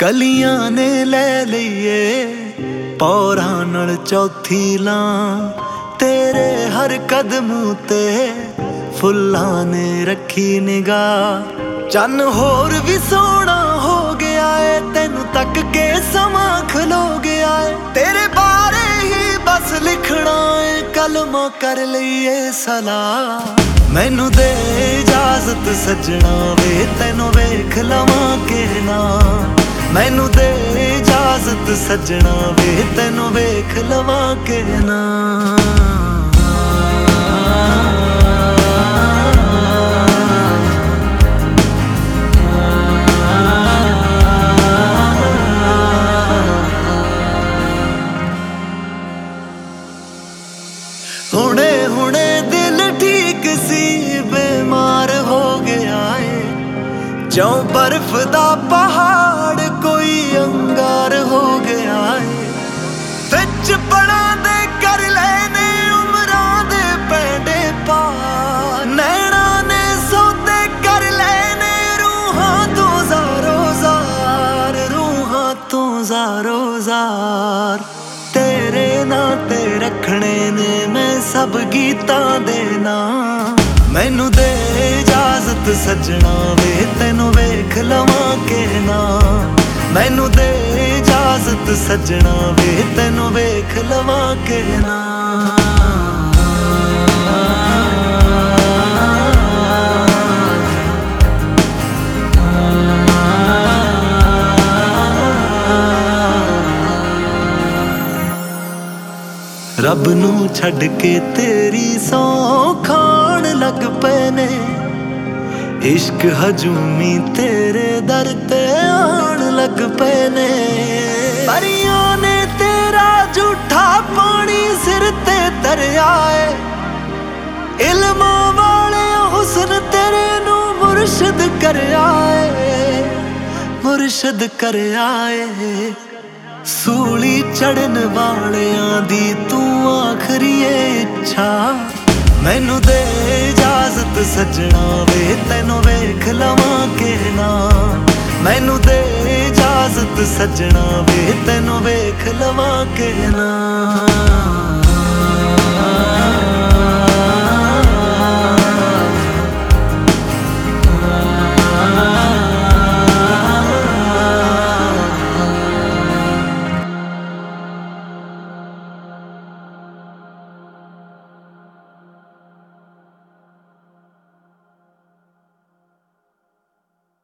कलियां ने ले लईए पौरां नाल चौथी लां, तेरे हर कदम ते फुल्लां ने रखी निगाह। चन्न होर भी सोहना हो गया है, तैनू तक के समां खलो गया है। तेरे बारे ही बस लिखना है, कलमा कर लईए सलाह। मैनू दे इजाजत सजना वे, तैनू वेख लवां के ना। मैनू दे इजाजत सजना वे, तैनू वेख लवां के ना। हुणे हुणे दिल ठीक सी बीमार हो गया है, जो बर्फ दा पहाड़ कोई अंगार हो गया है। विच बड़ा दे कर लेने उमरां दे पैंडे पार, नैना ने सौदे कर लेने रूहां तो ज़ारो ज़ार, रूहां तो ज़ारो ज़ार। तेरे नाते रखने ने मैं सब गीतां दे नां। मैनू दे इजाजत सजना वे, तैनू वेख लवां के ना। मैनू दे इजाजत सजना वे, तैनू वेख लवां के ना। रब नू छड़ के तेरी सौ खान लग पे ने, इश्क हजूमी तेरे दर ते आन लग पे ने। परियां ने तेरा झूठा पानी सिर ते दरिया है, इल्मां वाले हुस्न तेरे नू मुर्शद कर आए, मुर्शद कर आए। सूली चढ़न वालियां दी तू आखरी इच्छा। मैनू दे इजाजत सजना वे, तैनू वेख लवां के ना। मैनू दे इजाजत सजना वे, तैनू वेख लवां के ना।